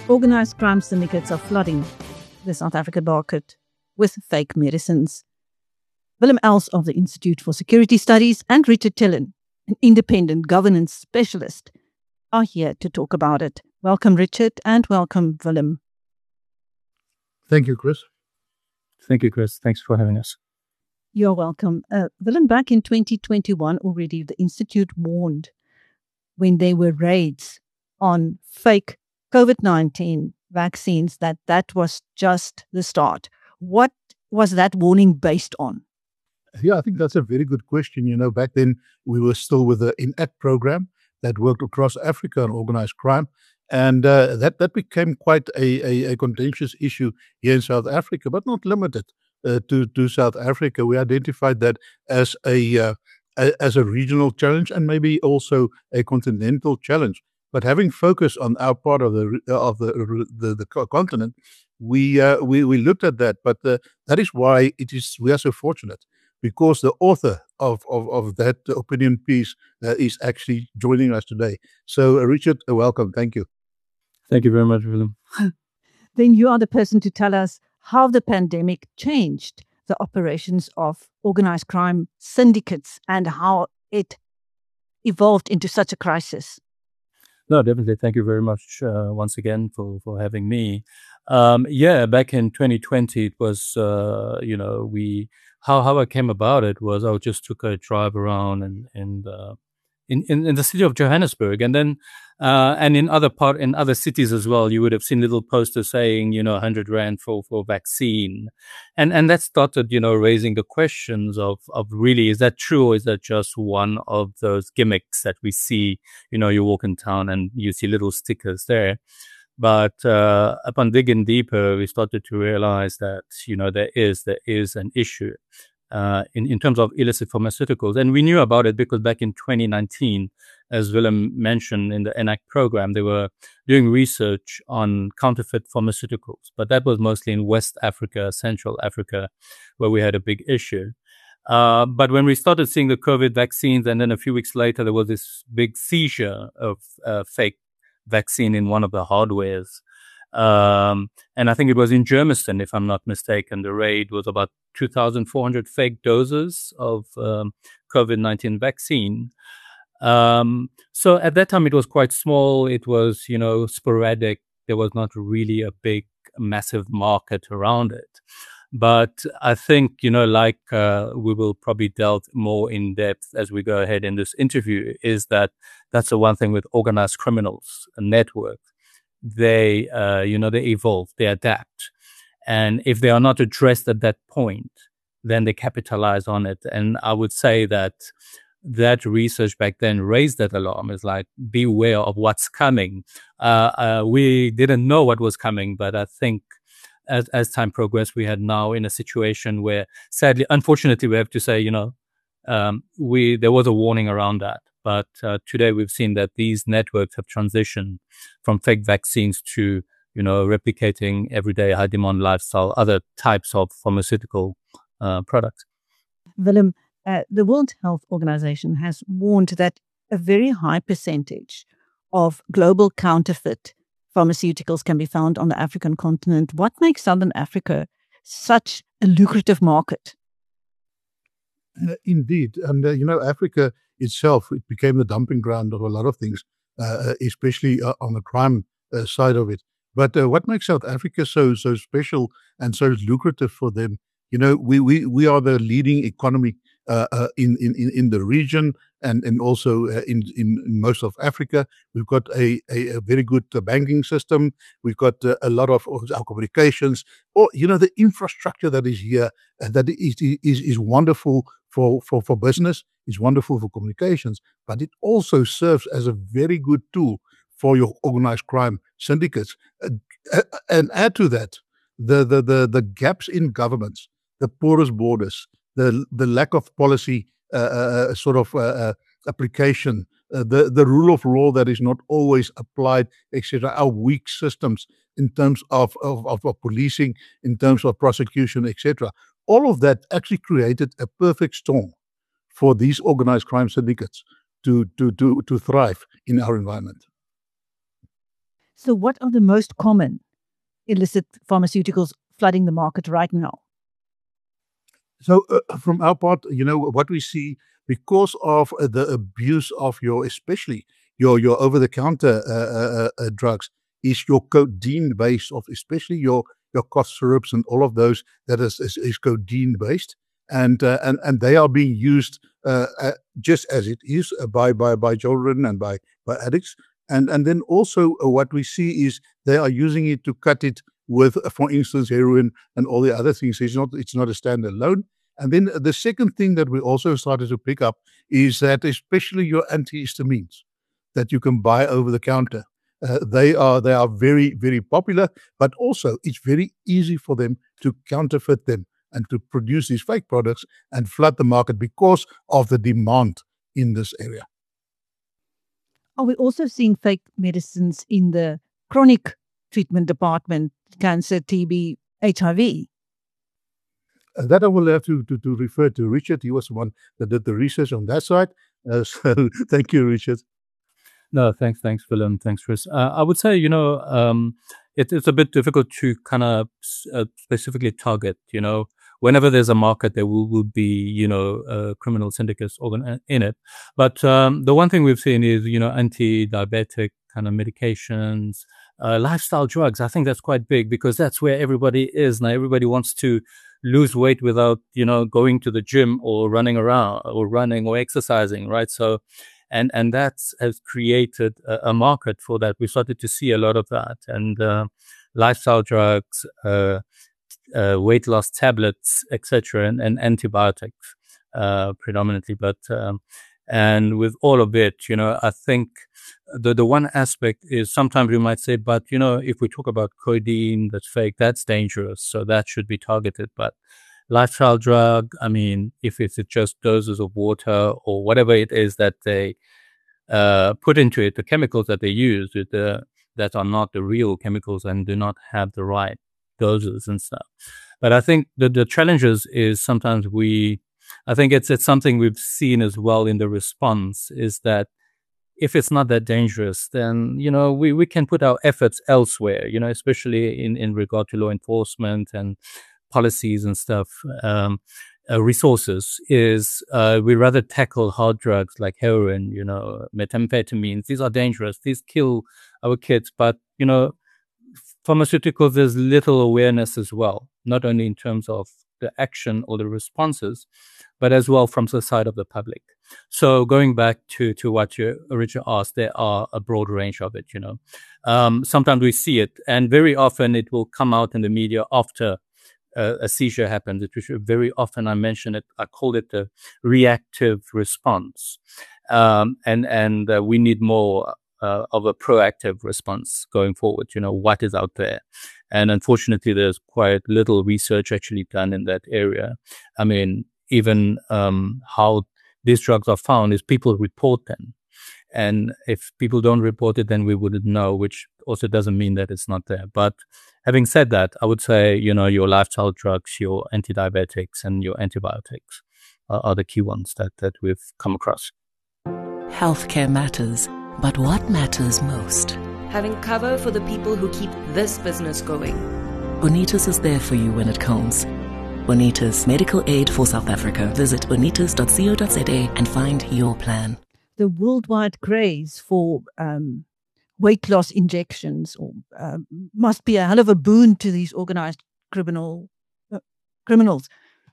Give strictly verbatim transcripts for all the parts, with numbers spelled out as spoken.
Organised crime syndicates are flooding the South African market with fake medicines. Willem Els of the Institute for Security Studies and Richard Tillen, an independent governance specialist, are here to talk about it. Welcome, Richard, and welcome, Willem. Thank you, Chris. Thank you, Chris. Thanks for having us. You're welcome. Uh, Willem, back in twenty twenty-one already, the Institute warned when there were raids on fake COVID nineteen vaccines that that was just the start. What was that warning based on? Yeah, I think that's a very good question. You know, back then we were still with the INACT program that worked across Africa on organized crime. And uh, that, that became quite a, a, a contentious issue here in South Africa, but not limited uh, to, to South Africa. We identified that as a, uh, a as a regional challenge and maybe also a continental challenge. But having focused on our part of the of the the, the continent, we, uh, we we looked at that. But uh, that is why it is we are so fortunate, because the author of, of, of that opinion piece uh, is actually joining us today. So, uh, Richard, uh, welcome. Thank you. Thank you very much, Willem. Then you are the person to tell us how the pandemic changed the operations of organized crime syndicates and how it evolved into such a crisis. No, definitely. Thank you very much uh, once again for, for having me. Um, yeah, back in twenty twenty, it was, uh, you know, we, how, how I came about it was I just took a drive around and, and, uh, in, in, in the city of Johannesburg, and then, uh, and in other part, in other cities as well, you would have seen little posters saying, you know, one hundred rand for, for vaccine. And, and that started, you know, raising the questions of, of really, is that true, or is that just one of those gimmicks that we see? You know, you walk in town and you see little stickers there. But, uh, upon digging deeper, we started to realize that, you know, there is, there is an issue. Uh, in, in terms of illicit pharmaceuticals. And we knew about it because back in twenty nineteen, as Willem mentioned in the INACT program, they were doing research on counterfeit pharmaceuticals. But that was mostly in West Africa, Central Africa, where we had a big issue. Uh, but when we started seeing the COVID vaccines, and then a few weeks later, there was this big seizure of uh, fake vaccine in one of the hardwares. Um, and I think it was in Germiston, if I'm not mistaken. The raid was about two thousand four hundred fake doses of um, COVID nineteen vaccine. Um, so at that time, it was quite small. It was, you know, sporadic. There was not really a big, massive market around it. But I think, you know, like uh, we will probably delve more in depth as we go ahead in this interview, is that that's the one thing with organized criminals, a network. They, uh, you know, they evolve, they adapt. And if they are not addressed at that point, then they capitalize on it. And I would say that that research back then raised that alarm. It's like, beware of what's coming. Uh, uh, we didn't know what was coming, but I think as, as time progressed, we had now in a situation where, sadly, unfortunately, we have to say, you know, um, we, there was a warning around that. But uh, today we've seen that these networks have transitioned from fake vaccines to, you know, replicating everyday high demand lifestyle, other types of pharmaceutical uh, products. Willem, uh, the World Health Organization has warned that a very high percentage of global counterfeit pharmaceuticals can be found on the African continent. What makes Southern Africa such a lucrative market? Uh, indeed. And, uh, you know, Africa itself, it became the dumping ground of a lot of things, uh, especially uh, on the crime uh, side of it. But uh, what makes South Africa so so special and so lucrative for them? You know, we we, we are the leading economy uh, uh, in, in in the region and and also uh, in, in in most of Africa. We've got a a, a very good uh, banking system. We've got uh, a lot of, of our communications, or you know, the infrastructure that is here uh, that is is is wonderful for for for business. Is wonderful for communications, but it also serves as a very good tool for your organized crime syndicates. Uh, and add to that the, the the the gaps in governments, the porous borders, the the lack of policy uh, uh, sort of uh, uh, application, uh, the the rule of law that is not always applied, et cetera. Our weak systems in terms of of, of, of policing, in terms of prosecution, et cetera. All of that actually created a perfect storm for these organized crime syndicates to, to, to, to thrive in our environment. So what are the most common illicit pharmaceuticals flooding the market right now? So uh, from our part, you know, what we see because of uh, the abuse of your, especially your your over-the-counter uh, uh, uh, drugs, is your codeine-based, of especially your your cough syrups and all of those that is is, is codeine-based, and uh, and and they are being used uh, uh, just as it is uh, by by by children and by by addicts, and and then also uh, what we see is they are using it to cut it with, uh, for instance, heroin and all the other things. It's not it's not a standalone. And then the second thing that we also started to pick up is that especially your antihistamines that you can buy over the counter, uh, they are they are very, very popular, but also it's very easy for them to counterfeit them and to produce these fake products and flood the market because of the demand in this area. Are we also seeing fake medicines in the chronic treatment department, cancer, T B, H I V? Uh, that I will have to, to, to refer to Richard. He was the one that did the research on that side. Uh, so thank you, Richard. No, thanks, thanks, Willem. Thanks, Chris. Uh, I would say, you know, um, it, it's a bit difficult to kind of uh, specifically target, you know, whenever there's a market, there will, will be, you know, uh, criminal syndicates organ- in it. But um, the one thing we've seen is, you know, anti-diabetic kind of medications, uh, lifestyle drugs. I think that's quite big because that's where everybody is now. Everybody wants to lose weight without, you know, going to the gym or running around or running or exercising, right? So, and and that has created a, a market for that. We started to see a lot of that, and uh, lifestyle drugs, uh, uh, weight loss tablets, et cetera, and, and antibiotics uh, predominantly. But um, and with all of it, you know, I think the the one aspect is sometimes you might say, but you know, if we talk about codeine that's fake, that's dangerous, so that should be targeted. But lifestyle drug, I mean, if it's just doses of water or whatever it is that they uh, put into it, the chemicals that they use, the, that are not the real chemicals and do not have the right doses and stuff. But I think the, the challenges is sometimes we, I think it's it's something we've seen as well in the response is that if it's not that dangerous, then, you know, we, we can put our efforts elsewhere, you know, especially in, in regard to law enforcement and policies and stuff, um, uh, resources is, uh, we rather tackle hard drugs like heroin, you know, methamphetamines. These are dangerous. These kill our kids. But, you know, pharmaceuticals, there's little awareness as well, not only in terms of the action or the responses, but as well from the side of the public. So going back to, to what you originally asked, there are a broad range of it, you know. Um, sometimes we see it, and very often it will come out in the media after uh, a seizure happens. It was very often, I mention it, I call it the reactive response. Um, and and uh, we need more uh, of a proactive response going forward, you know, what is out there. And unfortunately, there's quite little research actually done in that area. I mean, even um, how these drugs are found is people report them. And if people don't report it, then we wouldn't know, which also doesn't mean that it's not there. But having said that, I would say, you know, your lifestyle drugs, your antidiabetics and your antibiotics are, are the key ones that, that we've come across. Healthcare matters, but what matters most? Having cover for the people who keep this business going. Bonitas is there for you when it counts. Bonitas, medical aid for South Africa. Visit bonitas dot co dot za and find your plan. The worldwide craze for um, weight loss injections or, uh, must be a hell of a boon to these organized criminal uh, criminals.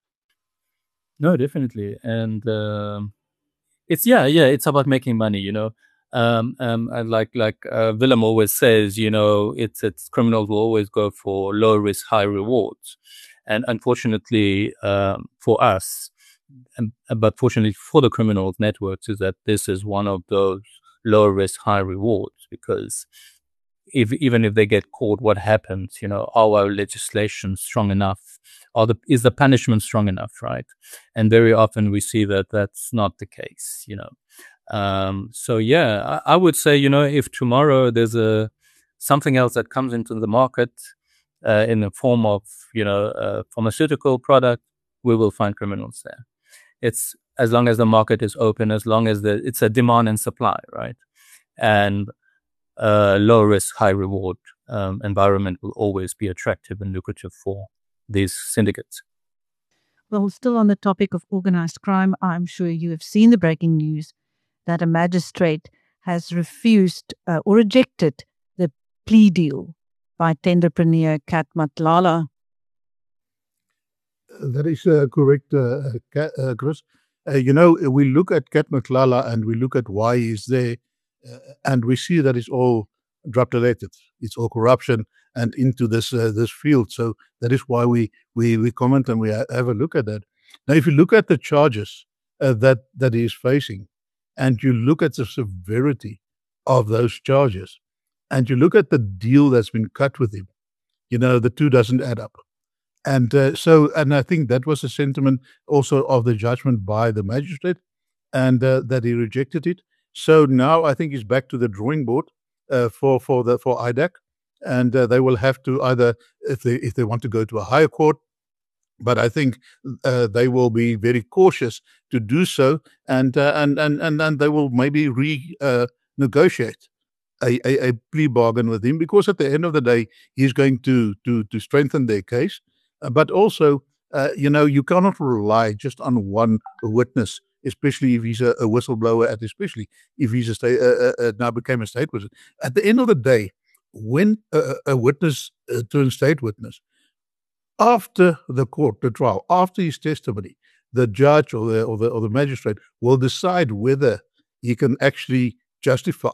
No, definitely. And um, it's, yeah, yeah, it's about making money, you know. Um, um, and like, like, uh, Willem always says, you know, it's, it's criminals will always go for low risk, high rewards. And unfortunately, um, for us, and, but fortunately for the criminal networks, is that this is one of those low risk, high rewards, because if, even if they get caught, what happens, you know, are our legislation strong enough? Are the, is the punishment strong enough, right? And very often we see that that's not the case, you know. Um, so yeah, I, I would say, you know, if tomorrow there's a, something else that comes into the market, uh, in the form of, you know, a pharmaceutical product, we will find criminals there. It's as long as the market is open, as long as the, it's a demand and supply, right? And uh, low risk, high reward um, environment will always be attractive and lucrative for these syndicates. Well, still on the topic of organized crime, I'm sure you have seen the breaking news that a magistrate has refused uh, or rejected the plea deal by tenderpreneur Kat Matlala. That is uh, correct, uh, uh, Chris. Uh, you know, we look at Kat Matlala and we look at why he's there, uh, and we see that it's all drug-related. It's all corruption and into this uh, this field. So that is why we we we comment and we ha- have a look at that. Now, if you look at the charges uh, that that he is facing, and you look at the severity of those charges, and you look at the deal that's been cut with him, you know, the two doesn't add up. And uh, so, and I think that was a sentiment also of the judgment by the magistrate, and uh, that he rejected it. So now I think he's back to the drawing board uh, for for the for I D A C, and uh, they will have to either, if they if they want to go to a higher court, but I think uh, they will be very cautious to do so, and uh, and and and and they will maybe re uh, negotiate a, a, a plea bargain with him, because at the end of the day, he's going to to to strengthen their case. Uh, but also, uh, you know, you cannot rely just on one witness, especially if he's a, a whistleblower, and especially if he's a state, uh, uh, now became a state witness. At the end of the day, when a, a witness uh, turns state witness, after the court, the trial, after his testimony, the judge or the or the, or the magistrate will decide whether he can actually justify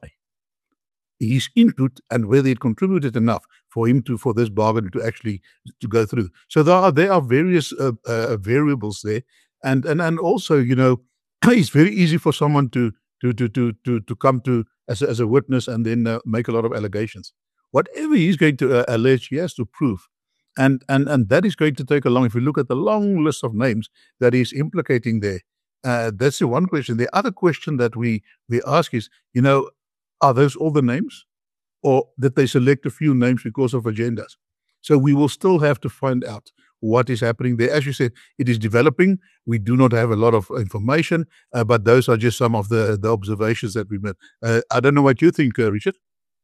his input and whether it contributed enough for him to for this bargain to actually to go through. So there are there are various uh, uh, variables there, and and and also, you know, it's very easy for someone to to to to to to come to as a, as a witness and then uh, make a lot of allegations. Whatever he's going to uh, allege, he has to prove. And, and and that is going to take a long, if you look at the long list of names that he's implicating there, uh, that's the one question. The other question that we, we ask is, you know, are those all the names? Or did they select a few names because of agendas? So we will still have to find out what is happening there. As you said, it is developing. We do not have a lot of information, uh, but those are just some of the, the observations that we made. Uh, I don't know what you think, uh, Richard.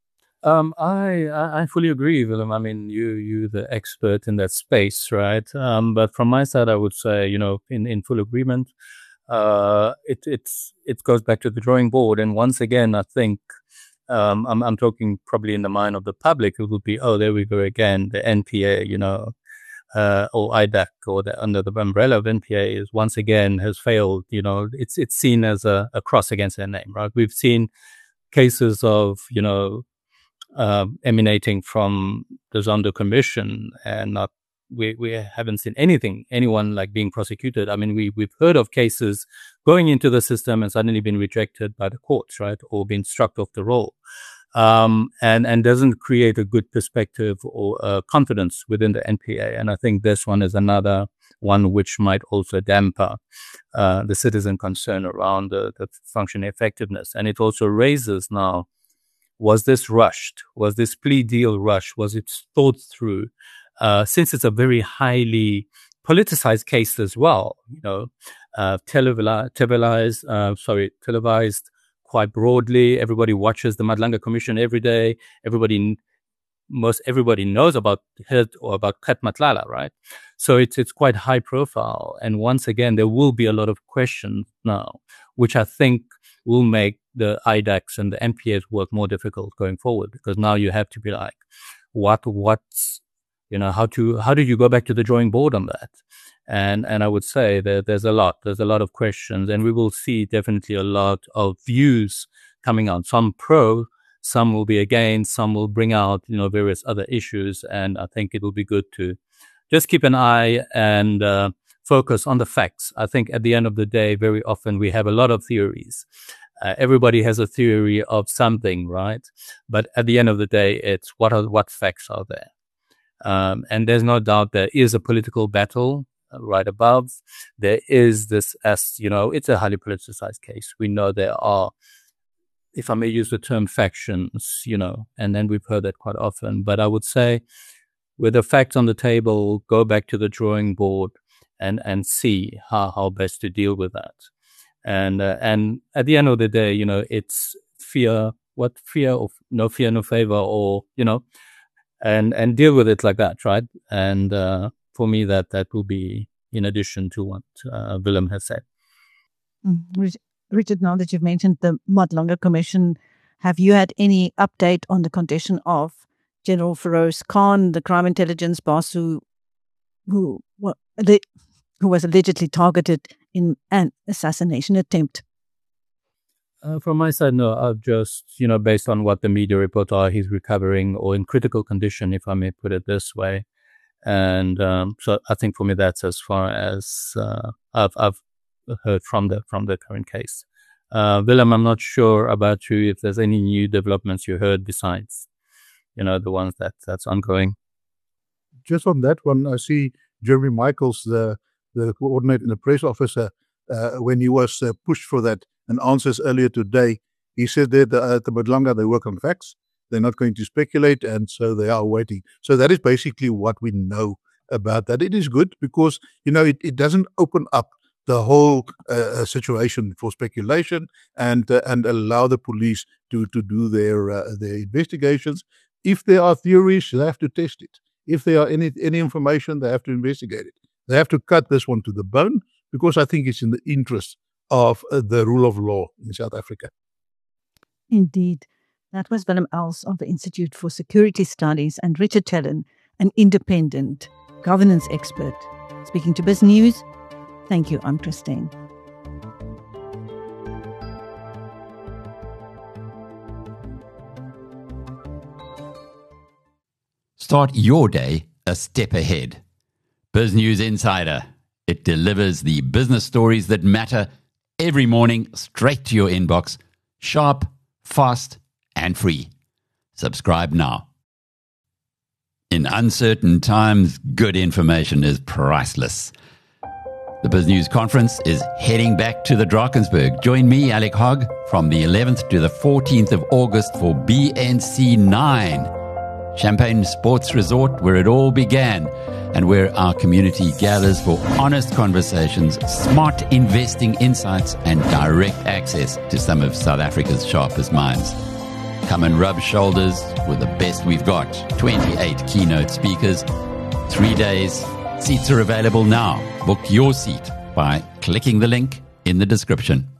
Um, I, I fully agree, Willem. I mean, you, you the expert in that space, right? Um, but from my side, I would say, you know, in, in full agreement, uh, it, it's, it goes back to the drawing board. And once again, I think, um, I'm, I'm talking probably in the mind of the public, it will be, oh, there we go again, the N P A, you know, uh, or I D A C, or the, under the umbrella of N P A is once again has failed. You know, it's, it's seen as a, a cross against their name, right? We've seen cases of, you know, Uh, emanating from the Zondo Commission, and not we we haven't seen anything anyone like being prosecuted. I mean, we we've heard of cases going into the system and suddenly been rejected by the courts, right, or been struck off the roll, um, and and doesn't create a good perspective or uh, confidence within the N P A. And I think this one is another one which might also damper uh, the citizen concern around the, the functioning effectiveness. And it also raises now, was this rushed? Was this plea deal rushed? Was it thought through? Uh, since it's a very highly politicized case as well, you know, uh, televised, televised, uh, sorry, televised quite broadly. Everybody watches the Madlanga Commission every day. Everybody, most everybody knows about her or about Kat Matlala, right? So it's it's quite high profile. And once again, there will be a lot of questions now, which I think will make the I D A Cs and the N P As work more difficult going forward, because now you have to be like, what, what's, you know, how to, how do you go back to the drawing board on that? And, and I would say that there's a lot, there's a lot of questions, and we will see definitely a lot of views coming out. Some pro, some will be against, some will bring out, you know, various other issues. And I think it will be good to just keep an eye and, uh, focus on the facts. I think at the end of the day, very often we have a lot of theories. Uh, everybody has a theory of something, right? But at the end of the day, it's what are what facts are there? Um, and there's no doubt there is a political battle uh, right above. There is this, as you know, it's a highly politicized case. We know there are, if I may use the term, factions, you know, and then we've heard that quite often. But I would say, with the facts on the table, go back to the drawing board and and see how, how best to deal with that. And uh, and at the end of the day, you know, it's fear what fear of no fear, no favor, or, you know, and, and deal with it like that, right? And uh, for me, that, that will be in addition to what uh, Willem has said. Mm. Richard, now that you've mentioned the Madlanga Commission, have you had any update on the condition of General Feroz Khan, the crime intelligence boss who, who, well, the, who was allegedly targeted in an assassination attempt? Uh, from my side, no. I've just, you know, based on what the media report are, he's recovering or in critical condition, if I may put it this way. And um, so I think for me, that's as far as uh, I've I've heard from the from the current case. Uh, Willem, I'm not sure about you if there's any new developments you heard besides, you know, the ones that that's ongoing. Just on that one, I see Jeremy Michaels, the the coordinator and the press officer, uh, when he was uh, pushed for that and answers earlier today, he said that uh, at the Madlanga they work on facts. They're not going to speculate, and so they are waiting. So that is basically what we know about that. It is good because, you know, it, it doesn't open up the whole uh, situation for speculation and uh, and allow the police to to do their uh, their investigations. If there are theories, they have to test it. If there are any any information, they have to investigate it. They have to cut this one to the bone because I think it's in the interest of uh, the rule of law in South Africa. Indeed. That was Willem Els of the Institute for Security Studies and Richard Tellen, an independent governance expert. Speaking to Biz News, thank you, I'm Christine. Start your day a step ahead. Biz News Insider. It delivers the business stories that matter every morning straight to your inbox, sharp, fast, and free. Subscribe now. In uncertain times, good information is priceless. The Biz News Conference is heading back to the Drakensberg. Join me, Alec Hogg, from the eleventh to the fourteenth of August for B N C nine, Champagne Sports Resort, where it all began, and where our community gathers for honest conversations, smart investing insights, and direct access to some of South Africa's sharpest minds. Come and rub shoulders with the best we've got. twenty-eight keynote speakers, three days. Seats are available now. Book your seat by clicking the link in the description.